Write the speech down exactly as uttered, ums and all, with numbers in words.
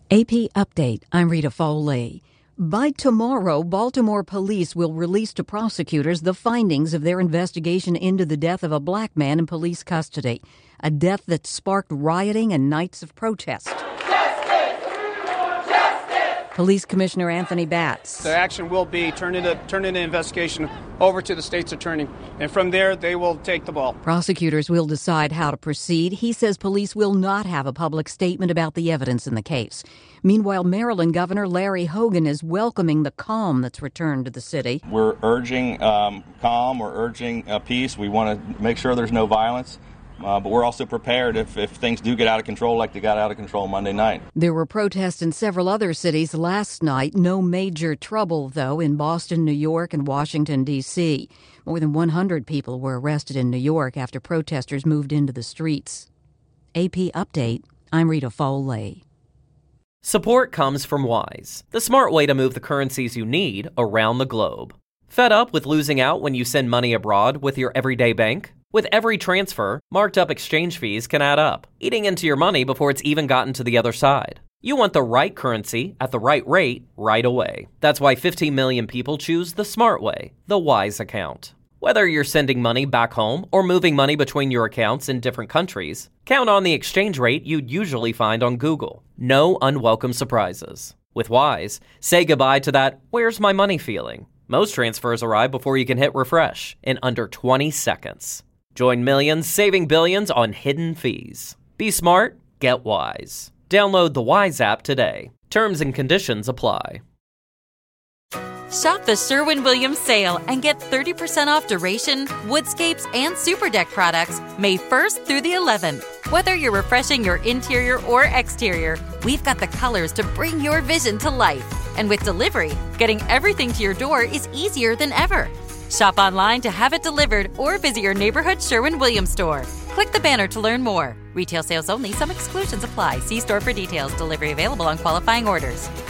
A P Update, I'm Rita Foley. By tomorrow, Baltimore police will release to prosecutors the findings of their investigation into the death of a black man in police custody, a death that sparked rioting and nights of protest. Police Commissioner Anthony Batts. The action will be turning the, turning the investigation over to the state's attorney, and from there they will take the ball. Prosecutors will decide how to proceed. He says police will not have a public statement about the evidence in the case. Meanwhile, Maryland Governor Larry Hogan is welcoming the calm that's returned to the city. We're urging um, calm, we're urging uh, peace. We want to make sure there's no violence. Uh, but we're also prepared if, if things do get out of control like they got out of control Monday night. There were protests in several other cities last night. No major trouble, though, in Boston, New York, and Washington, D C More than one hundred people were arrested in New York after protesters moved into the streets. A P Update, I'm Rita Foley. Support comes from Wise, the smart way to move the currencies you need around the globe. Fed up with losing out when you send money abroad with your everyday bank? With every transfer, marked up exchange fees can add up, eating into your money before it's even gotten to the other side. You want the right currency at the right rate right away. That's why fifteen million people choose the smart way, the Wise account. Whether you're sending money back home or moving money between your accounts in different countries, count on the exchange rate you'd usually find on Google. No unwelcome surprises. With Wise, say goodbye to that "where's my money" feeling. Most transfers arrive before you can hit refresh in under twenty seconds. Join millions saving billions on hidden fees. Be smart, get Wise. Download the Wise app today. Terms and conditions apply. Shop the Sherwin-Williams sale and get thirty percent off Duration, Woodscapes, and Superdeck products May first through the eleventh. Whether you're refreshing your interior or exterior, we've got the colors to bring your vision to life. And with delivery, getting everything to your door is easier than ever. Shop online to have it delivered or visit your neighborhood Sherwin-Williams store. Click the banner to learn more. Retail sales only. Some exclusions apply. See store for details. Delivery available on qualifying orders.